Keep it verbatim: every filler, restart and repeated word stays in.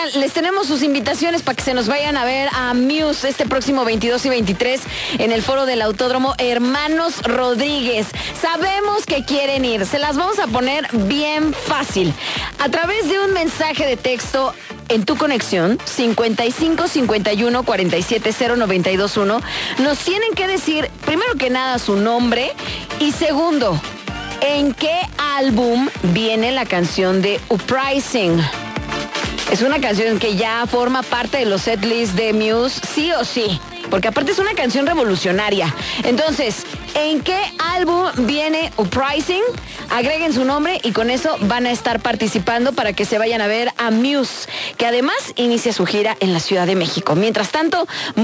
les tenemos sus invitaciones para que se nos vayan a ver a Muse este próximo veintidós y veintitrés en el foro del Autódromo Hermanos Rodríguez. Sabemos que quieren ir, se las vamos a poner bien fácil. A través de un mensaje de texto en tu conexión, cincuenta y cinco, cincuenta y uno, cuarenta y siete, cero, noventa y dos, uno, nos tienen que decir, primero que nada, su nombre y segundo, ¿en qué álbum viene la canción de Uprising? Es una canción que ya forma parte de los setlists de Muse, sí o sí, porque aparte es una canción revolucionaria. Entonces, ¿en qué álbum viene Uprising? Agreguen su nombre y con eso van a estar participando para que se vayan a ver a Muse, que además inicia su gira en la Ciudad de México. Mientras tanto,